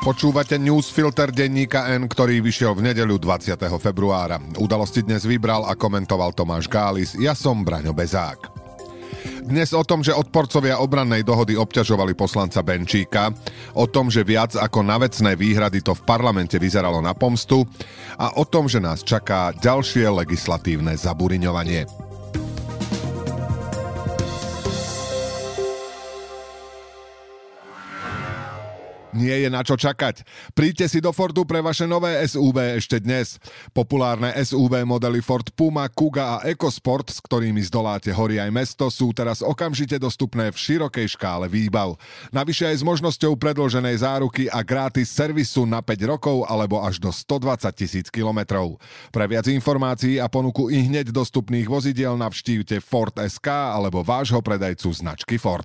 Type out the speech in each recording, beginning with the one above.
Počúvate newsfilter denníka N, ktorý vyšiel v nedeľu 20. februára. Udalosti dnes vybral a komentoval Tomáš Gális. Ja som Braňo Bezák. Dnes o tom, že odporcovia obrannej dohody obťažovali poslanca Benčíka, o tom, že viac ako na vecné výhrady to v parlamente vyzeralo na pomstu a o tom, že nás čaká ďalšie legislatívne zaburiňovanie. Nie je na čo čakať. Príďte si do Fordu pre vaše nové SUV ešte dnes. Populárne SUV modely Ford Puma, Kuga a EcoSport, s ktorými zdoláte hory aj mesto, sú teraz okamžite dostupné v širokej škále výbav. Navyše aj s možnosťou predĺženej záruky a gratis servisu na 5 rokov alebo až do 120 000 kilometrov. Pre viac informácií a ponuku ihneď dostupných vozidiel navštívte Ford.sk alebo vášho predajcu značky Ford.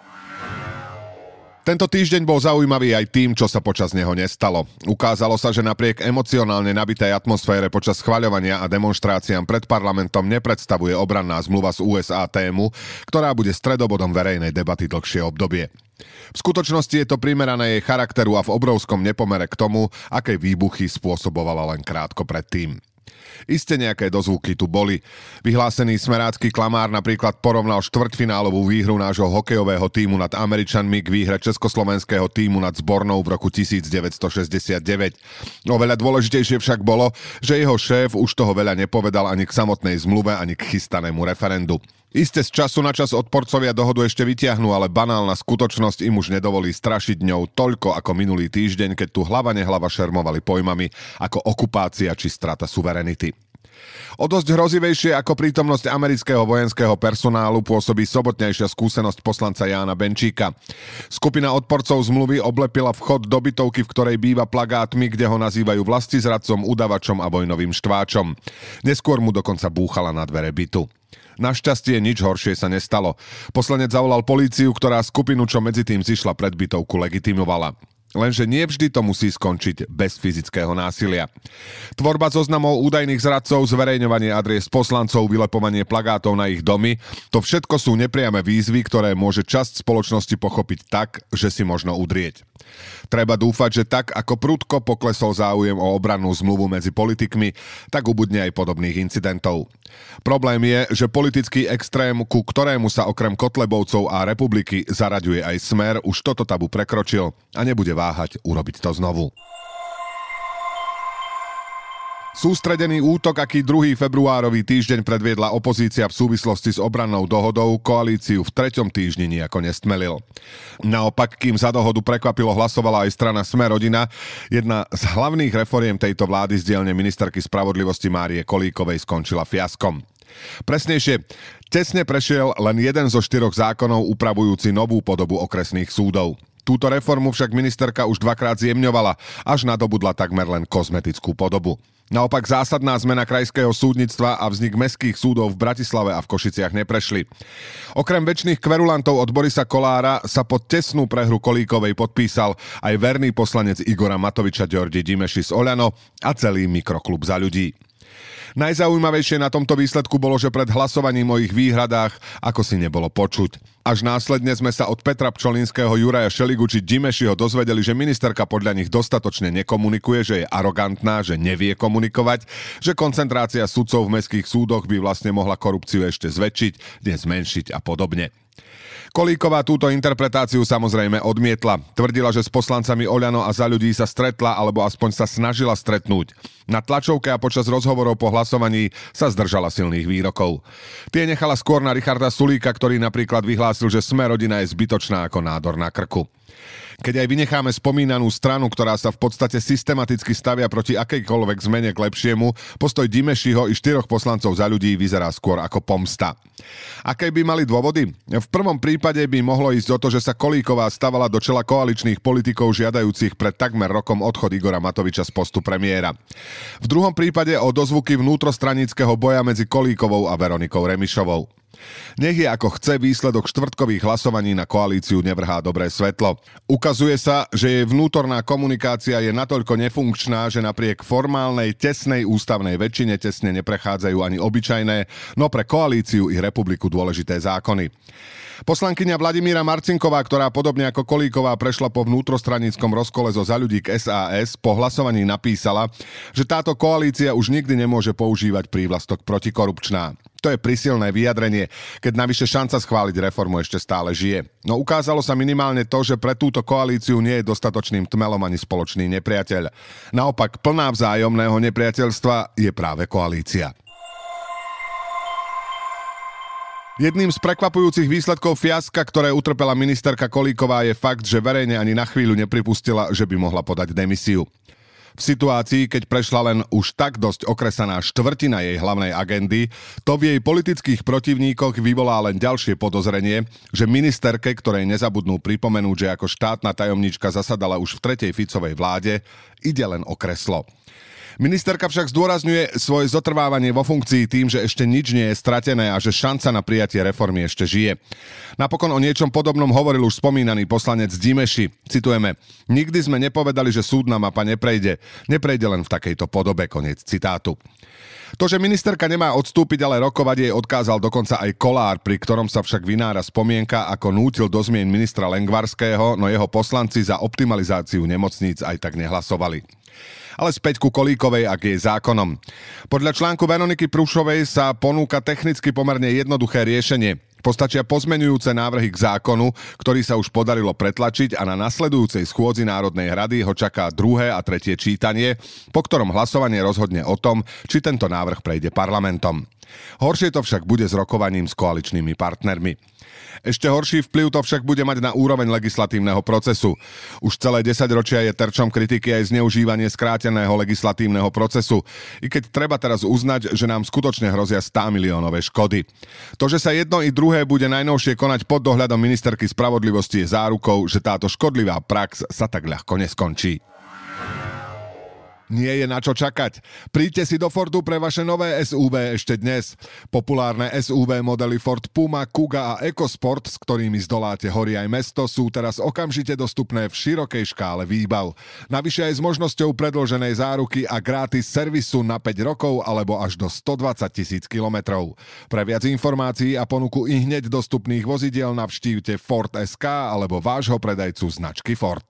Tento týždeň bol zaujímavý aj tým, čo sa počas neho nestalo. Ukázalo sa, že napriek emocionálne nabitej atmosfére počas schvaľovania a demonštráciám pred parlamentom nepredstavuje obranná zmluva z USA tému, ktorá bude stredobodom verejnej debaty dlhšie obdobie. V skutočnosti je to primerané jej charakteru a v obrovskom nepomere k tomu, aké výbuchy spôsobovala len krátko predtým. Iste nejaké dozvuky tu boli. Vyhlásený smerácky klamár napríklad porovnal štvrťfinálovú výhru nášho hokejového tímu nad Američanmi k výhre československého tímu nad zbornou v roku 1969. Oveľa dôležitejšie však bolo, že jeho šéf už toho veľa nepovedal ani k samotnej zmluve, ani k chystanému referendu. Iste z času na čas odporcovia dohodu ešte vytiahnu, ale banálna skutočnosť im už nedovolí strašiť ňou toľko ako minulý týždeň, keď tu hlava nehlava šermovali pojmami ako okupácia či strata suverenity. O dosť hrozivejšie ako prítomnosť amerického vojenského personálu pôsobí sobotnejšia skúsenosť poslanca Jána Benčíka. Skupina odporcov zmluvy oblepila vchod do bytovky, v ktorej býva plagátmi, kde ho nazývajú vlastizradcom, udavačom a vojnovým štváčom. Neskôr mu dokonca búchala na dvere bytu. Našťastie nič horšie sa nestalo. Poslanec zavolal políciu, ktorá skupinu, čo medzi tým zišla pred bytovku, legitimovala. Lenže nie vždy to musí skončiť bez fyzického násilia. Tvorba zoznamov údajných zradcov, zverejňovanie adries poslancov, vylepovanie plagátov na ich domy, to všetko sú nepriame výzvy, ktoré môže časť spoločnosti pochopiť tak, že si možno udrieť. Treba dúfať, že tak ako prudko poklesol záujem o obrannú zmluvu medzi politikmi, tak ubudne aj podobných incidentov. Problém je, že politický extrém, ku ktorému sa okrem Kotlebovcov a Republiky zaraďuje aj Smer, už toto tabu prekročil a nebude váhať urobiť to znovu. Sústredený útok, aký 2. februárový týždeň predviedla opozícia v súvislosti s obrannou dohodou, koalíciu v 3. týždni nejako nestmelil. Naopak, kým za dohodu prekvapilo hlasovala aj strana Sme-rodina, jedna z hlavných reforiem tejto vlády z dielne ministerky spravodlivosti Márie Kolíkovej skončila fiaskom. Presnejšie, tesne prešiel len jeden zo 4 zákonov upravujúci novú podobu okresných súdov. Túto reformu však ministerka už 2-krát zjemňovala, až nadobudla takmer len kozmetickú podobu. Naopak zásadná zmena krajského súdnictva a vznik mestských súdov v Bratislave a v Košiciach neprešli. Okrem večných kverulantov od Borisa Kollára sa pod tesnú prehru Kolíkovej podpísal aj verný poslanec Igora Matoviča Ďordi Dimeši z Oľano a celý mikroklub Za ľudí. Najzaujímavejšie na tomto výsledku bolo, že pred hlasovaním o ich výhradách ako si nebolo počuť. Až následne sme sa od Petra Pčolinského, Juraja Šeligu či Dimešiho dozvedeli, že ministerka podľa nich dostatočne nekomunikuje, že je arogantná, že nevie komunikovať, že koncentrácia sudcov v mestských súdoch by vlastne mohla korupciu ešte zväčšiť, dnes zmenšiť a podobne. Kolíková túto interpretáciu samozrejme odmietla. Tvrdila, že s poslancami Oľano a Za ľudí sa stretla alebo aspoň sa snažila stretnúť. Na tlačovke a počas rozhovorov po hlasovaní sa zdržala silných výrokov. Tie nechala skôr na Richarda Sulíka, ktorý napríklad vyhlásil, že Sme-rodina je zbytočná ako nádor na krku. Keď aj vynecháme spomínanú stranu, ktorá sa v podstate systematicky stavia proti akejkoľvek zmene k lepšiemu, postoj Dimešiho i 4 poslancov Za ľudí vyzerá skôr ako pomsta. Aké by mali dôvody? V prvom prípade by mohlo ísť o to, že sa Kolíková stavala do čela koaličných politikov žiadajúcich pred takmer rokom odchod Igora Matoviča z postu premiéra. V druhom prípade o dozvuky vnútrostranického boja medzi Kolíkovou a Veronikou Remišovou. Nech je ako chce, výsledok štvrtkových hlasovaní na koalíciu nevrhá dobré svetlo. Ukazuje sa, že jej vnútorná komunikácia je natoľko nefunkčná, že napriek formálnej tesnej ústavnej väčšine tesne neprechádzajú ani obyčajné, no pre koalíciu i republiku dôležité zákony. Poslankyňa Vladimíra Marcinková, ktorá podobne ako Kolíková prešla po vnútrostraníckom rozkole zo Za ľudí k SAS, po hlasovaní napísala, že táto koalícia už nikdy nemôže používať prívlastok protikorupčná. To je prísilné vyjadrenie, keď navyše šanca schváliť reformu ešte stále žije. No ukázalo sa minimálne to, že pre túto koalíciu nie je dostatočným tmelom ani spoločný nepriateľ. Naopak plná vzájomného nepriateľstva je práve koalícia. Jedným z prekvapujúcich výsledkov fiaska, ktoré utrpela ministerka Kolíková, je fakt, že verejne ani na chvíľu nepripustila, že by mohla podať demisiu. V situácii, keď prešla len už tak dosť okresaná štvrtina jej hlavnej agendy, to v jej politických protivníkoch vyvolá len ďalšie podozrenie, že ministerke, ktorej nezabudnú pripomenúť, že ako štátna tajomníčka zasadala už v 3. Ficovej vláde, ide len o kreslo. Ministerka však zdôrazňuje svoje zotrvávanie vo funkcii tým, že ešte nič nie je stratené a že šanca na prijatie reformy ešte žije. Napokon o niečom podobnom hovoril už spomínaný poslanec Dimeši. Citujeme: "Nikdy sme nepovedali, že súdna mapa neprejde. Neprejde len v takejto podobe." Koniec citátu. To, že ministerka nemá odstúpiť, ale rokovať, jej odkázal dokonca aj Kollár, pri ktorom sa však vynára spomienka, ako nútil do zmien ministra Lengvarského, no jeho poslanci za optimalizáciu nemocníc aj tak nehlasovali. Ale späť ku Kolíkovej a k jej zákonom. Podľa článku Veroniky Prúšovej sa ponúka technicky pomerne jednoduché riešenie. Postačia pozmeňujúce návrhy k zákonu, ktorý sa už podarilo pretlačiť, a na nasledujúcej schôdzi Národnej rady ho čaká druhé a tretie čítanie, po ktorom hlasovanie rozhodne o tom, či tento návrh prejde parlamentom. Horšie to však bude s rokovaním s koaličnými partnermi. Ešte horší vplyv to však bude mať na úroveň legislatívneho procesu. Už celé 10 ročia je terčom kritiky aj zneužívanie skráteného legislatívneho procesu, i keď treba teraz uznať, že nám skutočne hrozia 100 miliónové škody. To, že sa jedno i druhé bude najnovšie konať pod dohľadom ministerky spravodlivosti, je zárukou, že táto škodlivá prax sa tak ľahko neskončí. Nie je na čo čakať. Príďte si do Fordu pre vaše nové SUV ešte dnes. Populárne SUV modely Ford Puma, Kuga a EcoSport, s ktorými zdoláte hory aj mesto, sú teraz okamžite dostupné v širokej škále výbav. Navyše aj s možnosťou predĺženej záruky a gratis servisu na 5 rokov alebo až do 120 000 kilometrov. Pre viac informácií a ponuku i hneď dostupných vozidiel navštívte Ford.sk alebo vášho predajcu značky Ford.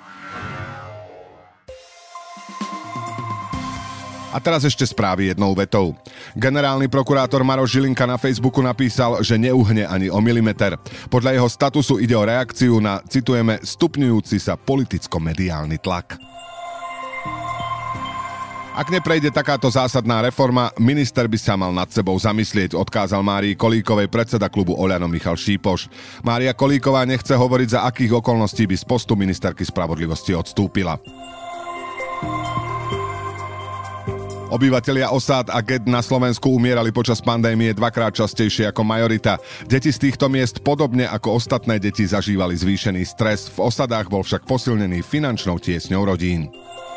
A teraz ešte správy jednou vetou. Generálny prokurátor Maroš Žilinka na Facebooku napísal, že neuhne ani o milimeter. Podľa jeho statusu ide o reakciu na, citujeme, stupňujúci sa politicko-mediálny tlak. Ak neprejde takáto zásadná reforma, minister by sa mal nad sebou zamyslieť, odkázal Márii Kolíkovej predseda klubu Oľano Michal Šípoš. Mária Kolíková nechce hovoriť, za akých okolností by z postu ministerky spravodlivosti odstúpila. Obyvatelia osád a get na Slovensku umierali počas pandémie dvakrát častejšie ako majorita. Deti z týchto miest podobne ako ostatné deti zažívali zvýšený stres. V osadách bol však posilnený finančnou tiesňou rodín.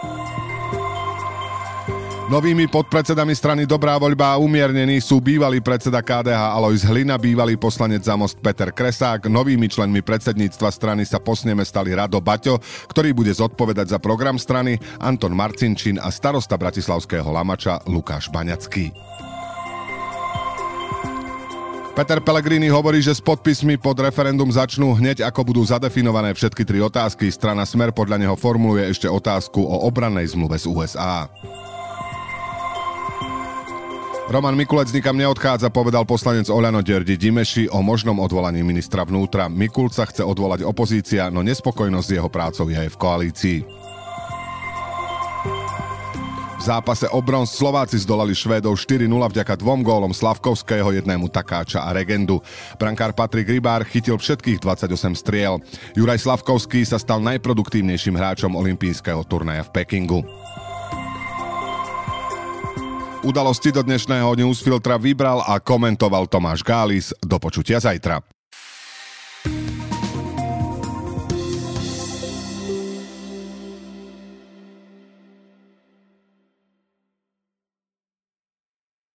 Novými podpredsedami strany Dobrá voľba a umiernení sú bývalý predseda KDH Alojz Hlina, bývalý poslanec za Most Peter Kresák. Novými členmi predsedníctva strany sa po sneme stali Rado Baťo, ktorý bude zodpovedať za program strany, Anton Marcinčín a starosta bratislavského Lamača Lukáš Baňacký. Peter Pellegrini hovorí, že s podpismi pod referendum začnú hneď, ako budú zadefinované všetky 3 otázky. Strana Smer podľa neho formuluje ešte otázku o obrannej zmluve z USA. Roman Mikulec nikam neodchádza, povedal poslanec Oľano Ďordi Dimeši o možnom odvolaní ministra vnútra. Mikulca chce odvolať opozícia, no nespokojnosť s jeho prácou je aj v koalícii. V zápase o bronz Slováci zdolali Švédov 4-0 vďaka 2 gólom Slavkovského, 1 Takáča a Regendu. Brankár Patrik Rybár chytil všetkých 28 striel. Juraj Slavkovský sa stal najproduktívnejším hráčom olympijského turnaja v Pekingu. Udalosti do dnešného Newsfiltra vybral a komentoval Tomáš Gális. Do počutia zajtra.